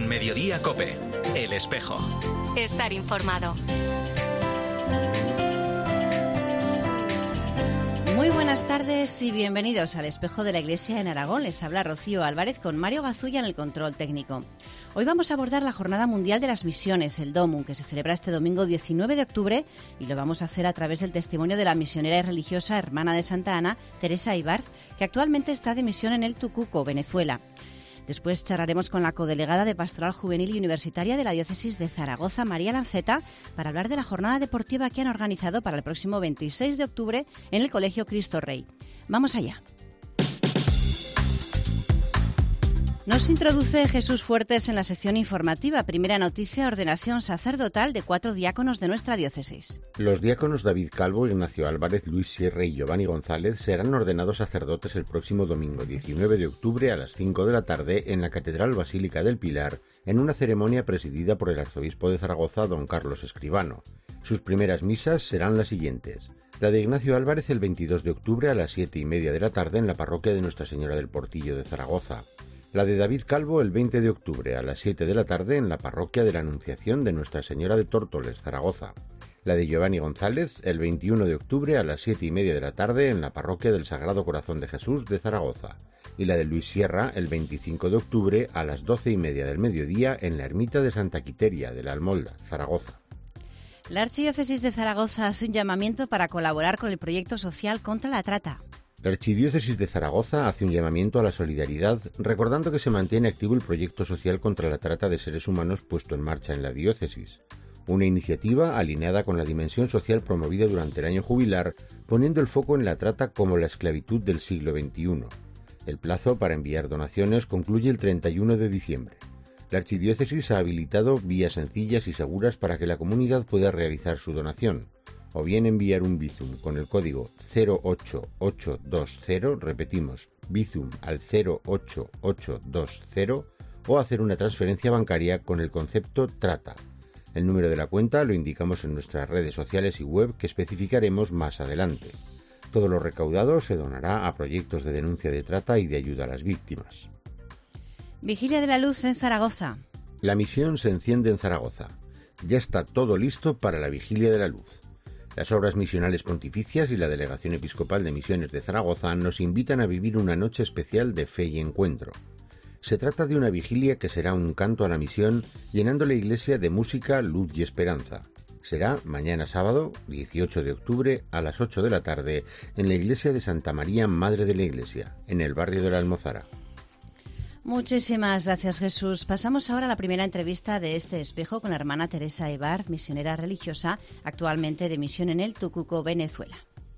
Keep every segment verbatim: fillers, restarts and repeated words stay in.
En Mediodía COPE, El Espejo. Estar informado. Muy buenas tardes y bienvenidos al Espejo de la Iglesia en Aragón. Les habla Rocío Álvarez con Mario Gazulla en el control técnico. Hoy vamos a abordar la Jornada Mundial de las Misiones, el DOMUN, que se celebra este domingo diecinueve de octubre, y lo vamos a hacer a través del testimonio de la misionera y religiosa hermana de Santa Ana, Teresa Ibarz, que actualmente está de misión en el Tucuco, Venezuela. Después charlaremos con la codelegada de Pastoral Juvenil y Universitaria de la Diócesis de Zaragoza, María Lanceta, para hablar de la jornada deportiva que han organizado para el próximo veintiséis de octubre en el Colegio Cristo Rey. Vamos allá. Nos introduce Jesús Fuertes en la sección informativa. Primera noticia: ordenación sacerdotal de cuatro diáconos de nuestra diócesis. Los diáconos David Calvo, Ignacio Álvarez, Luis Sierra y Giovanni González serán ordenados sacerdotes el próximo domingo diecinueve de octubre a las cinco de la tarde en la Catedral Basílica del Pilar, en una ceremonia presidida por el arzobispo de Zaragoza, don Carlos Escribano. Sus primeras misas serán las siguientes: la de Ignacio Álvarez el veintidós de octubre a las siete y media de la tarde en la parroquia de Nuestra Señora del Portillo de Zaragoza. La de David Calvo el veinte de octubre a las siete de la tarde en la parroquia de la Anunciación de Nuestra Señora de Tórtoles, Zaragoza. La de Giovanni González el veintiuno de octubre a las siete y media de la tarde en la parroquia del Sagrado Corazón de Jesús de Zaragoza. Y la de Luis Sierra el veinticinco de octubre a las doce y media del mediodía en la ermita de Santa Quiteria de la Almolda, Zaragoza. La Archidiócesis de Zaragoza hace un llamamiento para colaborar con el proyecto social contra la trata. La Archidiócesis de Zaragoza hace un llamamiento a la solidaridad, recordando que se mantiene activo el proyecto social contra la trata de seres humanos puesto en marcha en la diócesis. Una iniciativa alineada con la dimensión social promovida durante el año jubilar, poniendo el foco en la trata como la esclavitud del siglo veintiuno. El plazo para enviar donaciones concluye el treinta y uno de diciembre. La Archidiócesis ha habilitado vías sencillas y seguras para que la comunidad pueda realizar su donación, o bien enviar un Bizum con el código cero ocho ocho dos cero, repetimos, Bizum al cero ocho ocho dos cero, o hacer una transferencia bancaria con el concepto trata. El número de la cuenta lo indicamos en nuestras redes sociales y web, que especificaremos más adelante. Todo lo recaudado se donará a proyectos de denuncia de trata y de ayuda a las víctimas. Vigilia de la Luz en Zaragoza. La misión se enciende en Zaragoza. Ya está todo listo para la Vigilia de la Luz. Las obras misionales pontificias y la Delegación Episcopal de Misiones de Zaragoza nos invitan a vivir una noche especial de fe y encuentro. Se trata de una vigilia que será un canto a la misión, llenando la iglesia de música, luz y esperanza. Será mañana sábado, dieciocho de octubre, a las ocho de la tarde, en la iglesia de Santa María, Madre de la Iglesia, en el barrio de la Almozara. Muchísimas gracias, Jesús. Pasamos ahora a la primera entrevista de este espejo con la hermana Teresa Ibarz, misionera religiosa, actualmente de misión en el Tucuco, Venezuela.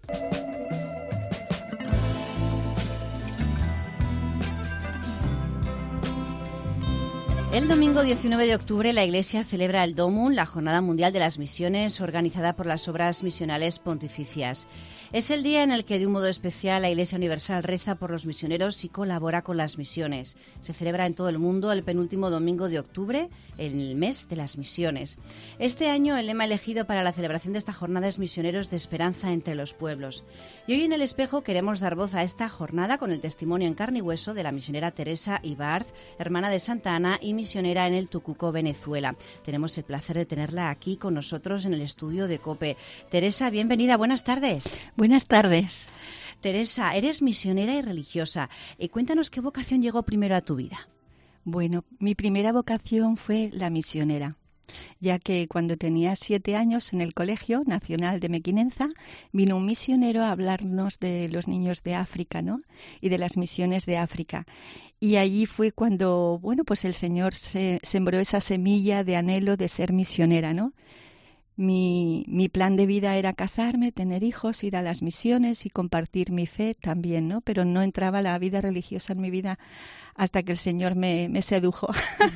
El domingo diecinueve de octubre la Iglesia celebra el DOMUN, la Jornada Mundial de las Misiones, organizada por las Obras Misionales Pontificias. Es el día en el que, de un modo especial, la Iglesia Universal reza por los misioneros y colabora con las misiones. Se celebra en todo el mundo el penúltimo domingo de octubre, en el mes de las misiones. Este año el lema elegido para la celebración de esta jornada es Misioneros de Esperanza entre los Pueblos. Y hoy en El Espejo queremos dar voz a esta jornada con el testimonio en carne y hueso de la misionera Teresa Ibarz, hermana de Santa Ana y misionera en el Tucuco, Venezuela. Tenemos el placer de tenerla aquí con nosotros en el estudio de COPE. Teresa, bienvenida, buenas tardes. Buenas tardes. Teresa, eres misionera y religiosa. Eh, cuéntanos qué vocación llegó primero a tu vida. Bueno, mi primera vocación fue la misionera, ya que cuando tenía siete años en el Colegio Nacional de Mequinenza vino un misionero a hablarnos de los niños de África, ¿no? Y de las misiones de África. Y allí fue cuando, bueno, pues el Señor se sembró esa semilla de anhelo de ser misionera, ¿no? Mi, mi plan de vida era casarme, tener hijos, ir a las misiones y compartir mi fe también, ¿no? Pero no entraba la vida religiosa en mi vida hasta que el Señor me, me sedujo.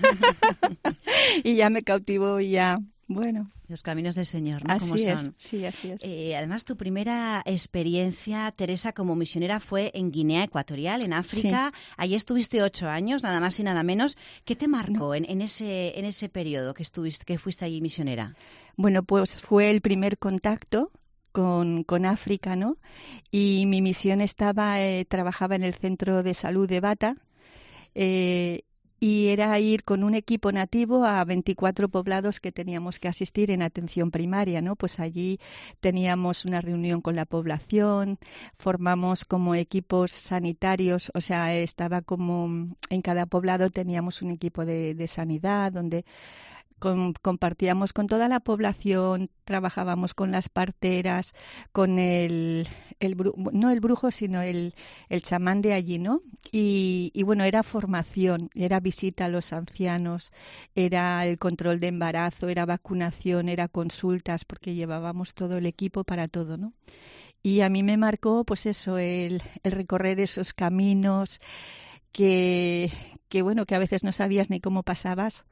Y ya me cautivó y ya, bueno. Los caminos del Señor, ¿no? Así ¿Cómo son? es, sí, así es. Eh, además, tu primera experiencia, Teresa, como misionera fue en Guinea Ecuatorial, en África. Sí. Allí estuviste ocho años, nada más y nada menos. ¿Qué te marcó no. en, en ese en ese periodo que estuviste, que fuiste allí misionera? Bueno, pues fue el primer contacto con, con África, ¿no? Y mi misión estaba, eh, trabajaba en el Centro de Salud de Bata, eh, y era ir con un equipo nativo a veinticuatro poblados que teníamos que asistir en atención primaria, ¿no? Pues allí teníamos una reunión con la población, formamos como equipos sanitarios, o sea, estaba como en cada poblado teníamos un equipo de, de sanidad donde Con, compartíamos con toda la población, trabajábamos con las parteras, con el, el no el brujo, sino el, el chamán de allí, ¿no? Y, y bueno, era formación, era visita a los ancianos, era el control de embarazo, era vacunación, era consultas, porque llevábamos todo el equipo para todo, ¿no? Y a mí me marcó, pues eso, el, el recorrer esos caminos que, que, bueno, que a veces no sabías ni cómo pasabas.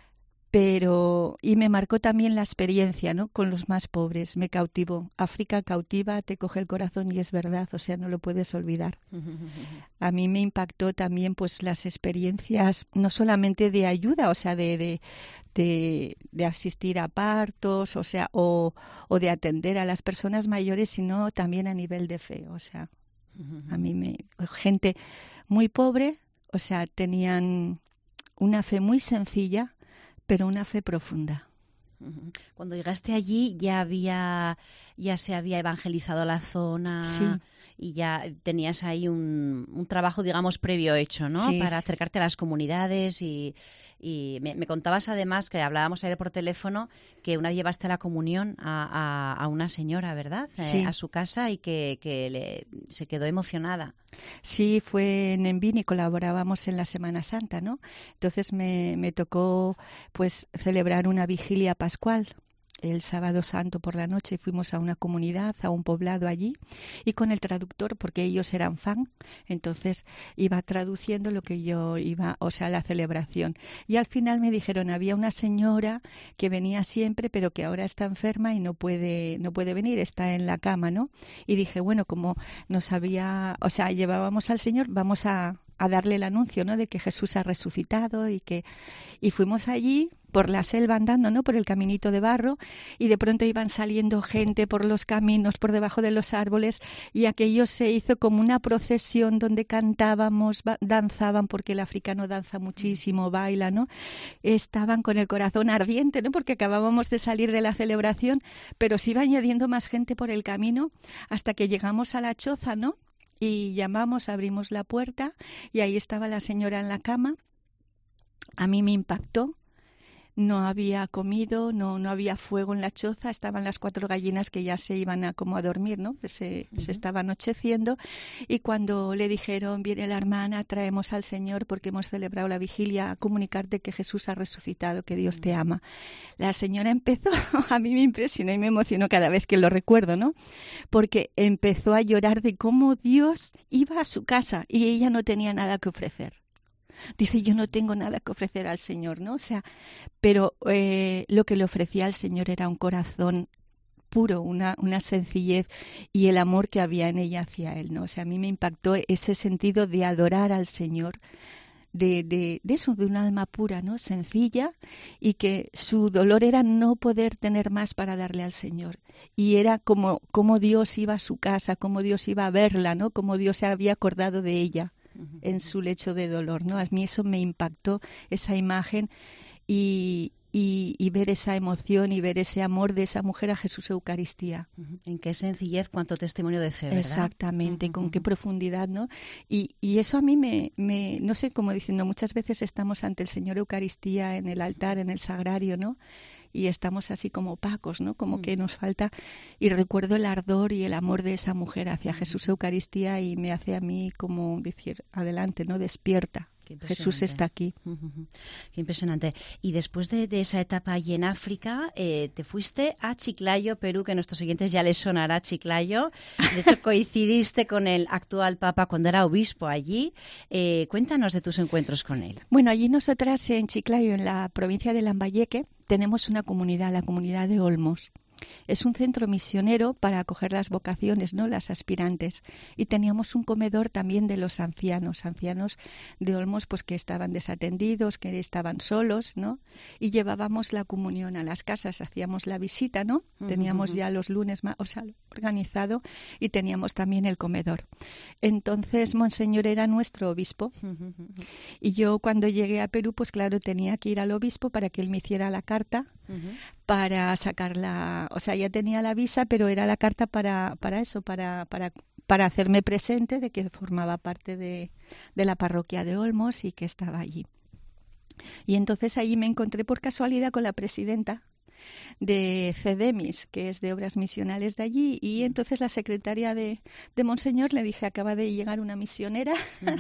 Pero, y me marcó también la experiencia, ¿no? Con los más pobres, me cautivó. África cautiva, te coge el corazón y es verdad, o sea, no lo puedes olvidar. A mí me impactó también, pues, las experiencias, no solamente de ayuda, o sea, de, de, de, de asistir a partos, o sea, o, o de atender a las personas mayores, sino también a nivel de fe, o sea, a mí me, gente muy pobre, o sea, tenían una fe muy sencilla, pero una fe profunda. Cuando llegaste allí ya había, ya se había evangelizado la zona, sí. Y ya tenías ahí un, un trabajo, digamos, previo hecho, ¿no? Sí, para sí. acercarte a las comunidades y, y me, me contabas además que hablábamos ayer por teléfono que una vez llevaste la comunión a, a, a una señora, ¿verdad? Sí. Eh, a su casa y que, que le, se quedó emocionada. Sí, fue en Envin y colaborábamos en la Semana Santa, ¿no? Entonces me, me tocó pues celebrar una vigilia pascual el sábado santo por la noche. Fuimos a una comunidad, a un poblado allí, y con el traductor, porque ellos eran fan, entonces iba traduciendo lo que yo iba, o sea, la celebración. Y al final me dijeron, había una señora que venía siempre, pero que ahora está enferma y no puede, no puede venir, está en la cama, ¿no? Y dije, bueno, como nos había, o sea, llevábamos al Señor, vamos a a darle el anuncio, ¿no? De que Jesús ha resucitado y que y fuimos allí por la selva andando, ¿no? Por el caminito de barro, y de pronto iban saliendo gente por los caminos, por debajo de los árboles, y aquello se hizo como una procesión donde cantábamos, danzaban, porque el africano danza muchísimo, baila, ¿no? Estaban con el corazón ardiente, ¿no? Porque acabábamos de salir de la celebración, pero se iba añadiendo más gente por el camino hasta que llegamos a la choza, ¿no? Y llamamos, abrimos la puerta y ahí estaba la señora en la cama. A mí me impactó. No había comido, no no había fuego en la choza, estaban las cuatro gallinas que ya se iban a como a dormir, ¿no? Que se, uh-huh. se estaba anocheciendo, y cuando le dijeron, viene la hermana, traemos al Señor porque hemos celebrado la vigilia, a comunicarte que Jesús ha resucitado, que Dios uh-huh. te ama. La señora empezó, a mí me impresionó y me emocionó cada vez que lo recuerdo, ¿no? Porque empezó a llorar de cómo Dios iba a su casa y ella no tenía nada que ofrecer. Dice, yo no tengo nada que ofrecer al Señor, ¿no? O sea, pero eh, lo que le ofrecía al Señor era un corazón puro, una, una sencillez y el amor que había en ella hacia Él, ¿no? O sea, a mí me impactó ese sentido de adorar al Señor, de, de, de eso, de un alma pura, ¿no? Sencilla, y que su dolor era no poder tener más para darle al Señor. Y era como, como Dios iba a su casa, como Dios iba a verla, ¿no? Como Dios se había acordado de ella en su lecho de dolor, ¿no? A mí eso me impactó, esa imagen, y, y, y ver esa emoción y ver ese amor de esa mujer a Jesús Eucaristía. En qué sencillez, cuánto testimonio de fe, ¿verdad? Exactamente, uh-huh. con qué profundidad, ¿no? Y, y eso a mí me, me, no sé, como diciendo, muchas veces estamos ante el Señor Eucaristía en el altar, en el sagrario, ¿no? Y estamos así como opacos, ¿no? Como mm. que nos falta. Y recuerdo el ardor y el amor de esa mujer hacia Jesús Eucaristía y me hace a mí como decir, adelante, ¿no? Despierta. Jesús está aquí. Uh-huh. Qué impresionante. Y después de, de esa etapa allí en África, eh, te fuiste a Chiclayo, Perú, que a nuestros oyentes ya les sonará Chiclayo. De hecho, coincidiste con el actual Papa cuando era obispo allí. Eh, cuéntanos de tus encuentros con él. Bueno, allí nosotras en Chiclayo, en la provincia de Lambayeque, tenemos una comunidad, la comunidad de Olmos. Es un centro misionero para acoger las vocaciones, ¿no? Las aspirantes. Y teníamos un comedor también de los ancianos, ancianos de Olmos, pues que estaban desatendidos, que estaban solos, ¿no? Y llevábamos la comunión a las casas, hacíamos la visita, ¿no? Uh-huh. Teníamos ya los lunes, o sea, organizado, y teníamos también el comedor. Entonces, Monseñor era nuestro obispo. Uh-huh. Y yo cuando llegué a Perú, pues claro, tenía que ir al obispo para que él me hiciera la carta uh-huh. para sacarla. O sea, ya tenía la visa, pero era la carta para, para eso, para, para, para hacerme presente de que formaba parte de, de la parroquia de Olmos y que estaba allí. Y entonces ahí me encontré por casualidad con la presidenta de CEDEMIS, que es de Obras Misionales de allí, y entonces la secretaria de, de Monseñor le dije, acaba de llegar una misionera,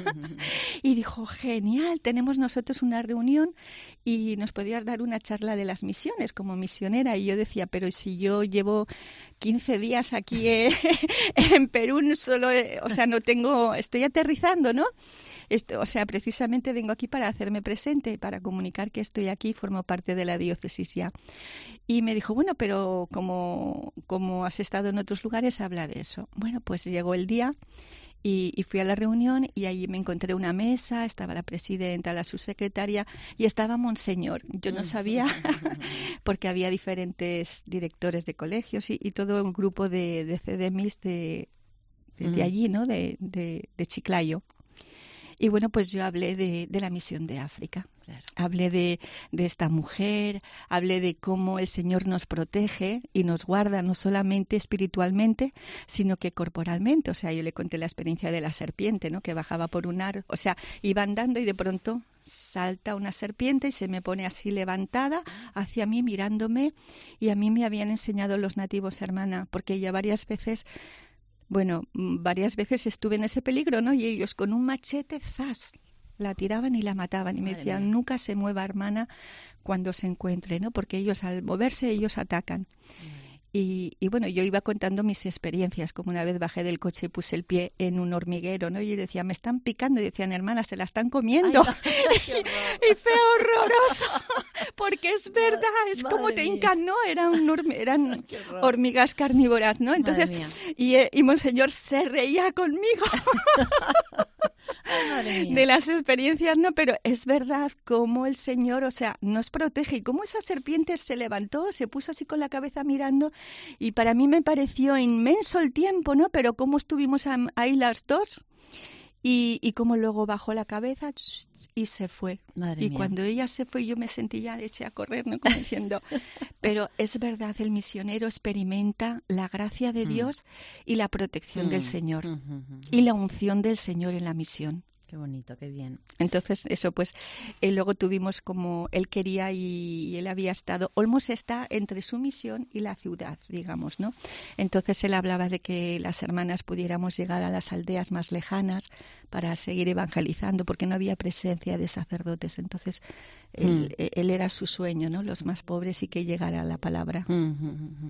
y dijo, genial, tenemos nosotros una reunión y nos podías dar una charla de las misiones como misionera. Y yo decía, pero si yo llevo quince días aquí eh, en Perú, solo, eh, o sea, no tengo, estoy aterrizando, ¿no? Esto, o sea, precisamente vengo aquí para hacerme presente, para comunicar que estoy aquí y formo parte de la diócesis ya. Y me dijo, bueno, pero como, como has estado en otros lugares, habla de eso. Bueno, pues llegó el día y, y fui a la reunión y allí me encontré una mesa, estaba la presidenta, la subsecretaria y estaba Monseñor. Yo no sabía porque había diferentes directores de colegios y, y todo un grupo de, de CEDEMIS de, de, de allí, ¿no? De, de, de Chiclayo. Y bueno, pues yo hablé de, de la misión de África. Claro. Hablé de, de esta mujer, hablé de cómo el Señor nos protege y nos guarda no solamente espiritualmente, sino que corporalmente. O sea, yo le conté la experiencia de la serpiente, ¿no? Que bajaba por un árbol, o sea, iba andando y de pronto salta una serpiente y se me pone así levantada hacia mí mirándome. Y a mí me habían enseñado los nativos, hermana, porque ya varias veces... Bueno, varias veces estuve en ese peligro, ¿no? Y ellos con un machete, ¡zas!, la tiraban y la mataban. Y me decían, Madre nunca se mueva, hermana, cuando se encuentre, ¿no? Porque ellos, al moverse, ellos atacan. Y, y bueno, yo iba contando mis experiencias, como una vez bajé del coche y puse el pie en un hormiguero, ¿no? Y yo decía, me están picando. Y decían, hermana, se la están comiendo. Ay, no. y, y fue horroroso, porque es verdad, es Madre como te hincan, ¿no? Eran, horm- eran hormigas carnívoras, ¿no? Entonces, y, y Monseñor se reía conmigo. Ay, de las experiencias, no, pero es verdad cómo el Señor, o sea, nos protege y cómo esa serpiente se levantó, se puso así con la cabeza mirando y para mí me pareció inmenso el tiempo, ¿no? Pero cómo estuvimos ahí las dos y, y cómo luego bajó la cabeza y se fue. Madre y mía. Cuando ella se fue yo me sentí ya eché a correr, ¿no? Como diciendo, pero es verdad, el misionero experimenta la gracia de Dios y la protección mm. del Señor mm, mm, mm. y la unción del Señor en la misión. Qué bonito, qué bien. Entonces, eso pues, eh, luego tuvimos como él quería y, y él había estado. Olmos está entre su misión y la ciudad, digamos, ¿no? Entonces él hablaba de que las hermanas pudiéramos llegar a las aldeas más lejanas para seguir evangelizando, porque no había presencia de sacerdotes. Entonces, mm. él, él era su sueño, ¿no? Los más pobres y que llegara la palabra. Mm-hmm.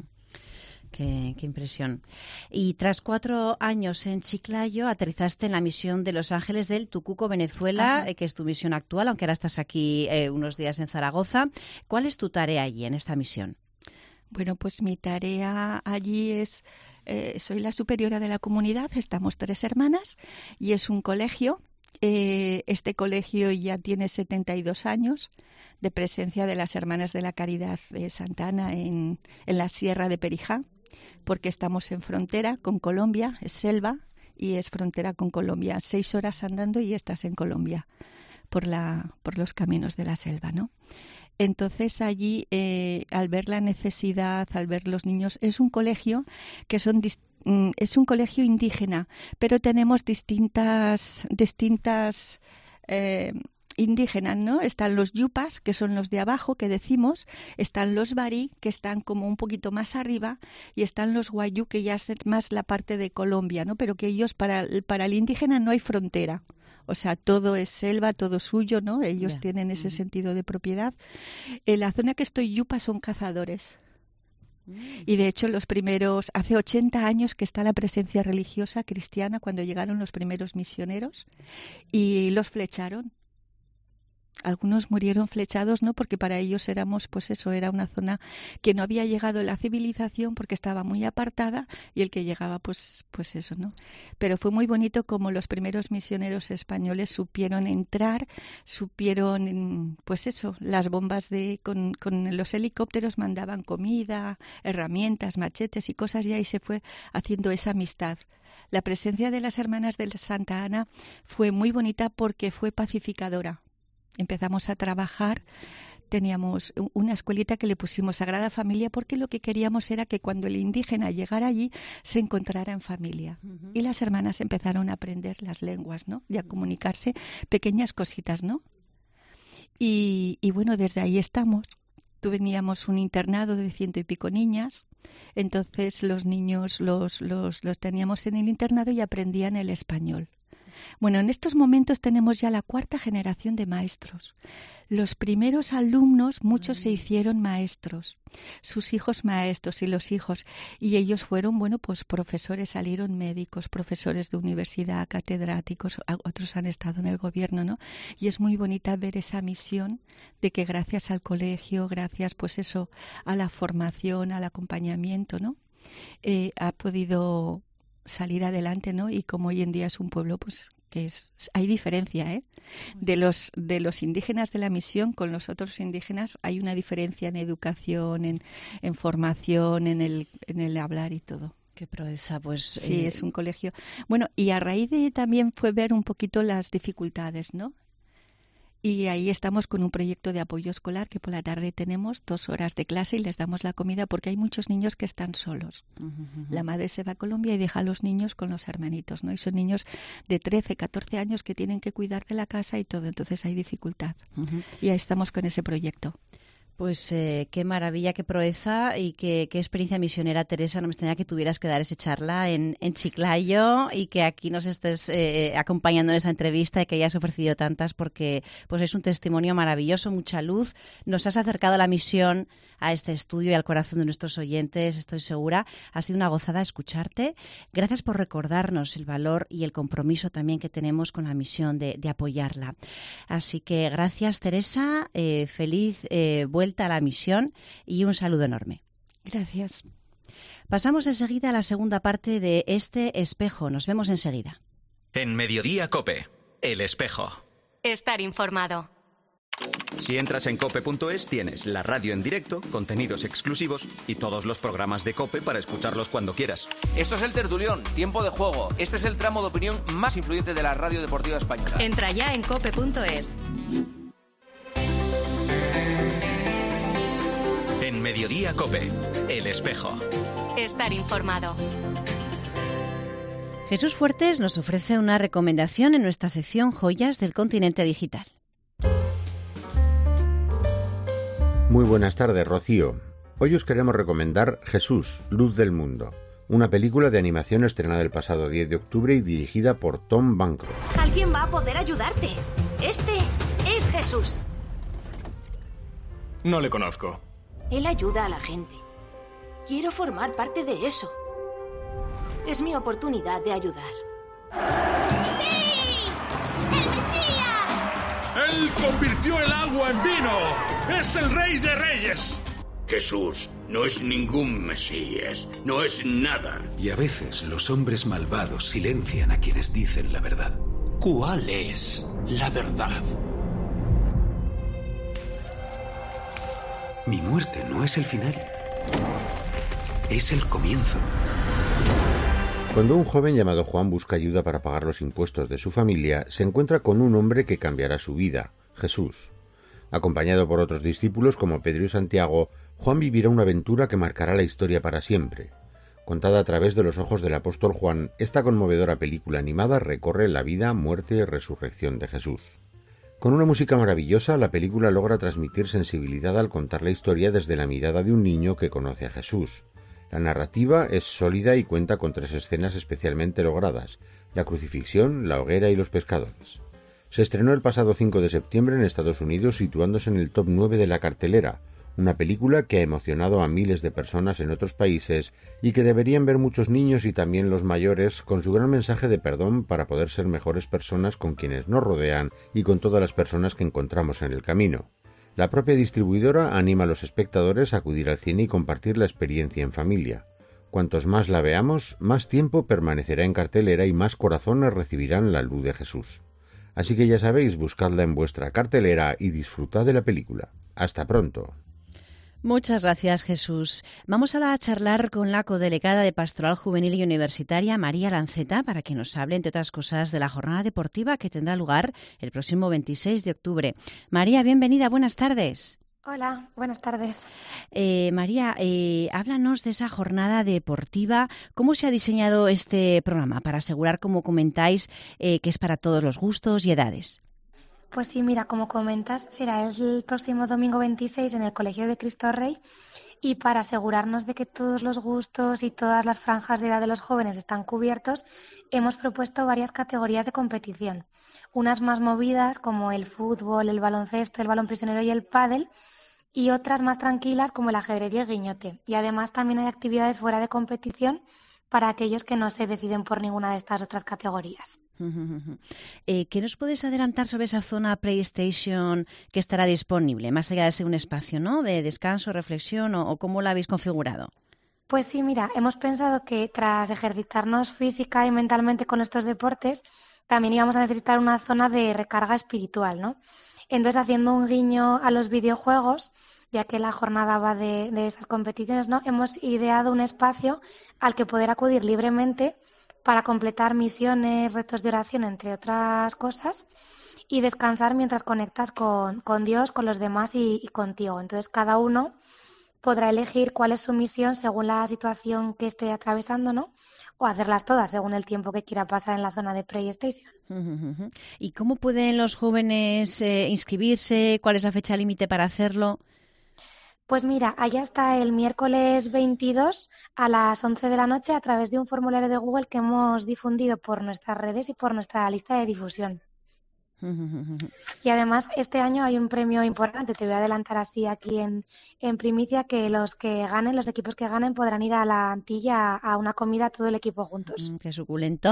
Qué, qué impresión. Y tras cuatro años en Chiclayo, aterrizaste en la misión de Los Ángeles del Tucuco, Venezuela, eh, que es tu misión actual, aunque ahora estás aquí eh, unos días en Zaragoza. ¿Cuál es tu tarea allí, en esta misión? Bueno, pues mi tarea allí es... Eh, soy la superiora de la comunidad, estamos tres hermanas, y es un colegio. Eh, este colegio ya tiene setenta y dos años de presencia de las Hermanas de la Caridad de Santa Ana en, en la Sierra de Perijá, porque estamos en frontera con Colombia, es selva y es frontera con Colombia. Seis horas andando y estás en Colombia por la por los caminos de la selva, ¿no? Entonces allí, eh, al ver la necesidad, al ver los niños, es un colegio que son dist- es un colegio indígena, pero tenemos distintas distintas eh, indígenas, ¿no? Están los yupas, que son los de abajo, que decimos, están los barí, que están como un poquito más arriba, y están los guayú, que ya es más la parte de Colombia, ¿no? Pero que ellos, para, para el indígena no hay frontera. O sea, todo es selva, todo suyo, ¿no? Ellos yeah. tienen ese mm. sentido de propiedad. En la zona que estoy yupa son cazadores. Mm. Y de hecho los primeros, hace ochenta años que está la presencia religiosa cristiana cuando llegaron los primeros misioneros y los flecharon. Algunos murieron flechados, ¿no? Porque para ellos éramos, pues eso, era una zona que no había llegado la civilización porque estaba muy apartada y el que llegaba, pues, pues eso, ¿no? Pero fue muy bonito como los primeros misioneros españoles supieron entrar, supieron, pues eso, las bombas de, con, con los helicópteros mandaban comida, herramientas, machetes y cosas y ahí se fue haciendo esa amistad. La presencia de las hermanas de Santa Ana fue muy bonita porque fue pacificadora. Empezamos a trabajar, teníamos una escuelita que le pusimos Sagrada Familia porque lo que queríamos era que cuando el indígena llegara allí se encontrara en familia. Uh-huh. Y las hermanas empezaron a aprender las lenguas, ¿no? Y a comunicarse pequeñas cositas, ¿no? Y, y bueno, desde ahí estamos. Teníamos un internado de ciento y pico niñas, entonces los niños los, los, los teníamos en el internado y aprendían el español. Bueno, en estos momentos tenemos ya la cuarta generación de maestros. Los primeros alumnos, muchos se hicieron maestros, sus hijos maestros y los hijos, y ellos fueron, bueno, pues profesores, salieron médicos, profesores de universidad, catedráticos, otros han estado en el gobierno, ¿no? Y es muy bonita ver esa misión de que gracias al colegio, gracias, pues eso, a la formación, al acompañamiento, ¿no? Eh, ha podido salir adelante, ¿no? Y como hoy en día es un pueblo, pues que es hay diferencia, ¿eh? De los de los indígenas de la misión con los otros indígenas hay una diferencia en educación, en, en formación, en el en el hablar y todo. Qué proeza, pues. Sí, eh... es un colegio. Bueno, y a raíz de también fue ver un poquito las dificultades, ¿no? Y ahí estamos con un proyecto de apoyo escolar que por la tarde tenemos dos horas de clase y les damos la comida porque hay muchos niños que están solos. Uh-huh, uh-huh. La madre se va a Colombia y deja a los niños con los hermanitos, ¿no? Y son niños de trece, catorce años que tienen que cuidar de la casa y todo, entonces hay dificultad. Uh-huh. Y ahí estamos con ese proyecto. Pues eh, qué maravilla, qué proeza y qué, qué experiencia misionera, Teresa. No me extraña que tuvieras que dar esa charla en, en Chiclayo y que aquí nos estés eh, acompañando en esta entrevista y que hayas ofrecido tantas porque pues es un testimonio maravilloso, mucha luz. Nos has acercado a la misión, a este estudio y al corazón de nuestros oyentes, estoy segura. Ha sido una gozada escucharte. Gracias por recordarnos el valor y el compromiso también que tenemos con la misión de, de apoyarla. Así que gracias, Teresa. Eh, feliz eh, vuelta a la misión y un saludo enorme. Gracias. Pasamos enseguida a la segunda parte de este espejo. Nos vemos enseguida. En Mediodía COPE, El Espejo. Estar informado. Si entras en cope punto es tienes la radio en directo, contenidos exclusivos y todos los programas de COPE para escucharlos cuando quieras. Esto es El Tertulión, tiempo de juego. Este es el tramo de opinión más influyente de la radio deportiva española. Entra ya en cope punto es. En Mediodía COPE, El Espejo. Estar informado. Jesús Fuertes nos ofrece una recomendación en nuestra sección Joyas del Continente Digital. Muy buenas tardes, Rocío. Hoy os queremos recomendar Jesús, Luz del Mundo, una película de animación estrenada el pasado diez de octubre y dirigida por Tom Bancroft. Alguien va a poder ayudarte. Este es Jesús. No le conozco. Él ayuda a la gente. Quiero formar parte de eso. Es mi oportunidad de ayudar. ¡Sí! ¡El Mesías! ¡Él convirtió el agua en vino! ¡Es el Rey de Reyes! Jesús no es ningún Mesías, no es nada. Y a veces los hombres malvados silencian a quienes dicen la verdad. ¿Cuál es la verdad? Mi muerte no es el final, es el comienzo. Cuando un joven llamado Juan busca ayuda para pagar los impuestos de su familia, se encuentra con un hombre que cambiará su vida, Jesús. Acompañado por otros discípulos como Pedro y Santiago, Juan vivirá una aventura que marcará la historia para siempre. Contada a través de los ojos del apóstol Juan, esta conmovedora película animada recorre la vida, muerte y resurrección de Jesús. Con una música maravillosa, la película logra transmitir sensibilidad al contar la historia desde la mirada de un niño que conoce a Jesús. La narrativa es sólida y cuenta con tres escenas especialmente logradas: la crucifixión, la hoguera y los pescadores. Se estrenó el pasado cinco de septiembre en Estados Unidos, situándose en el top nueve de la cartelera, una película que ha emocionado a miles de personas en otros países y que deberían ver muchos niños y también los mayores, con su gran mensaje de perdón para poder ser mejores personas con quienes nos rodean y con todas las personas que encontramos en el camino. La propia distribuidora anima a los espectadores a acudir al cine y compartir la experiencia en familia. Cuantos más la veamos, más tiempo permanecerá en cartelera y más corazones recibirán la luz de Jesús. Así que ya sabéis, buscadla en vuestra cartelera y disfrutad de la película. Hasta pronto. Muchas gracias, Jesús. Vamos ahora a charlar con la codelegada de Pastoral Juvenil y Universitaria, María Lanceta, para que nos hable, entre otras cosas, de la jornada deportiva que tendrá lugar el próximo veintiséis de octubre. María, bienvenida, buenas tardes. Hola, buenas tardes. Eh, María, eh, háblanos de esa jornada deportiva. ¿Cómo se ha diseñado este programa para asegurar, como comentáis, eh, que es para todos los gustos y edades? Pues sí, mira, como comentas, será el próximo domingo veintiséis en el Colegio de Cristo Rey, y para asegurarnos de que todos los gustos y todas las franjas de edad de los jóvenes están cubiertos, hemos propuesto varias categorías de competición. Unas más movidas como el fútbol, el baloncesto, el balón prisionero y el pádel, y otras más tranquilas como el ajedrez y el guiñote. Y además también hay actividades fuera de competición para aquellos que no se deciden por ninguna de estas otras categorías. Eh, ¿Qué nos puedes adelantar sobre esa zona PlayStation que estará disponible, más allá de ser un espacio, ¿no?, de descanso, reflexión, o, o cómo la habéis configurado? Pues sí, mira, hemos pensado que tras ejercitarnos física y mentalmente con estos deportes, también íbamos a necesitar una zona de recarga espiritual, ¿no? Entonces, haciendo un guiño a los videojuegos, ya que la jornada va de, de estas competiciones, ¿no?, hemos ideado un espacio al que poder acudir libremente para completar misiones, retos de oración, entre otras cosas, y descansar mientras conectas con, con Dios, con los demás y, y contigo. Entonces, cada uno podrá elegir cuál es su misión según la situación que esté atravesando, ¿no?, o hacerlas todas según el tiempo que quiera pasar en la zona de PlayStation. ¿Y cómo pueden los jóvenes eh, inscribirse? ¿Cuál es la fecha límite para hacerlo? Pues mira, allá está el miércoles veintidós a las once de la noche a través de un formulario de Google que hemos difundido por nuestras redes y por nuestra lista de difusión. Y además este año hay un premio importante, te voy a adelantar así aquí en, en primicia, que los que ganen, los equipos que ganen podrán ir a la Antilla a una comida todo el equipo juntos. Mm, ¡qué suculento!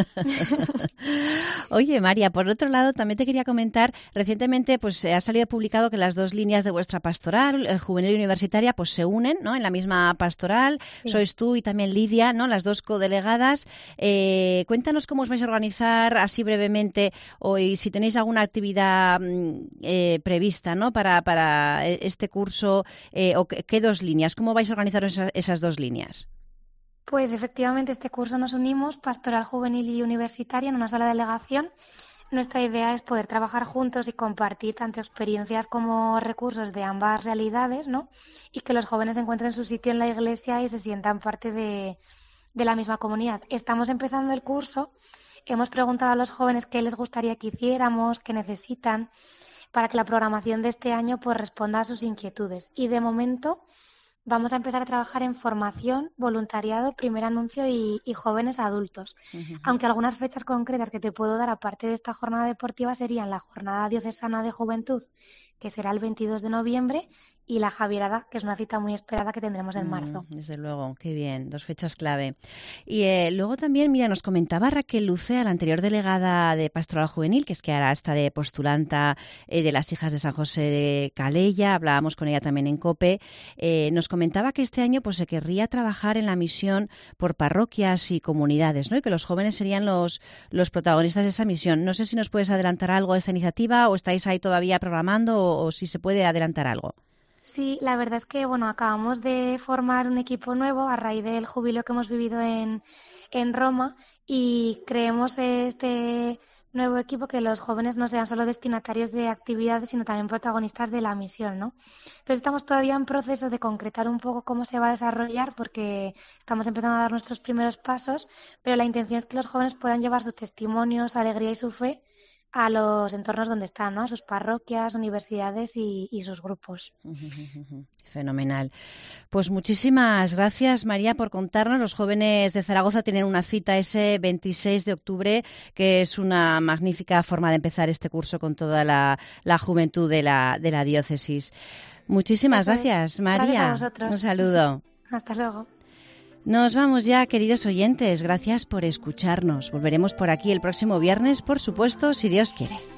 Oye, María, por otro lado también te quería comentar, recientemente pues ha salido publicado que las dos líneas de vuestra pastoral, eh, juvenil y universitaria, pues se unen, ¿no?, en la misma pastoral. Sí. Sois tú y también Lidia, ¿no?, las dos codelegadas. Eh, cuéntanos cómo os vais a organizar así brevemente hoy, si tenéis alguna actividad eh, prevista, ¿no?, para, para este curso, eh, o qué, qué dos líneas, ¿cómo vais a organizar esa, esas dos líneas? Pues efectivamente este curso nos unimos, Pastoral Juvenil y Universitaria, en una sola delegación. Nuestra idea es poder trabajar juntos y compartir tanto experiencias como recursos de ambas realidades, ¿no?, y que los jóvenes encuentren su sitio en la iglesia y se sientan parte de, de la misma comunidad. Estamos empezando el curso. Hemos preguntado a los jóvenes qué les gustaría que hiciéramos, qué necesitan, para que la programación de este año pues responda a sus inquietudes. Y de momento vamos a empezar a trabajar en formación, voluntariado, primer anuncio y, y jóvenes adultos. Uh-huh. Aunque algunas fechas concretas que te puedo dar aparte de esta jornada deportiva serían la Jornada Diocesana de Juventud, que será el veintidós de noviembre, y la Javierada, que es una cita muy esperada que tendremos en marzo. Mm, desde luego, qué bien, dos fechas clave. Y eh, luego también, mira, nos comentaba Raquel Luce, la anterior delegada de Pastoral Juvenil, que es que ahora está de postulanta eh, de las Hijas de San José de Calella, hablábamos con ella también en COPE, eh, nos comentaba que este año pues se querría trabajar en la misión por parroquias y comunidades, ¿no?, y que los jóvenes serían los, los protagonistas de esa misión. No sé si nos puedes adelantar algo de esta iniciativa o estáis ahí todavía programando o, o si se puede adelantar algo. Sí, la verdad es que bueno, acabamos de formar un equipo nuevo a raíz del jubileo que hemos vivido en, en Roma, y creemos este nuevo equipo que los jóvenes no sean solo destinatarios de actividades, sino también protagonistas de la misión, ¿no? Entonces estamos todavía en proceso de concretar un poco cómo se va a desarrollar, porque estamos empezando a dar nuestros primeros pasos, pero la intención es que los jóvenes puedan llevar su testimonio, su alegría y su fe a los entornos donde están, ¿no? A sus parroquias, universidades y, y sus grupos. Fenomenal. Pues muchísimas gracias, María, por contarnos. Los jóvenes de Zaragoza tienen una cita ese veintiséis de octubre, que es una magnífica forma de empezar este curso con toda la, la juventud de la, de la diócesis. Muchísimas Eso gracias, es. María. Gracias a vosotros. Un saludo. Hasta luego. Nos vamos ya, queridos oyentes. Gracias por escucharnos. Volveremos por aquí el próximo viernes, por supuesto, si Dios quiere.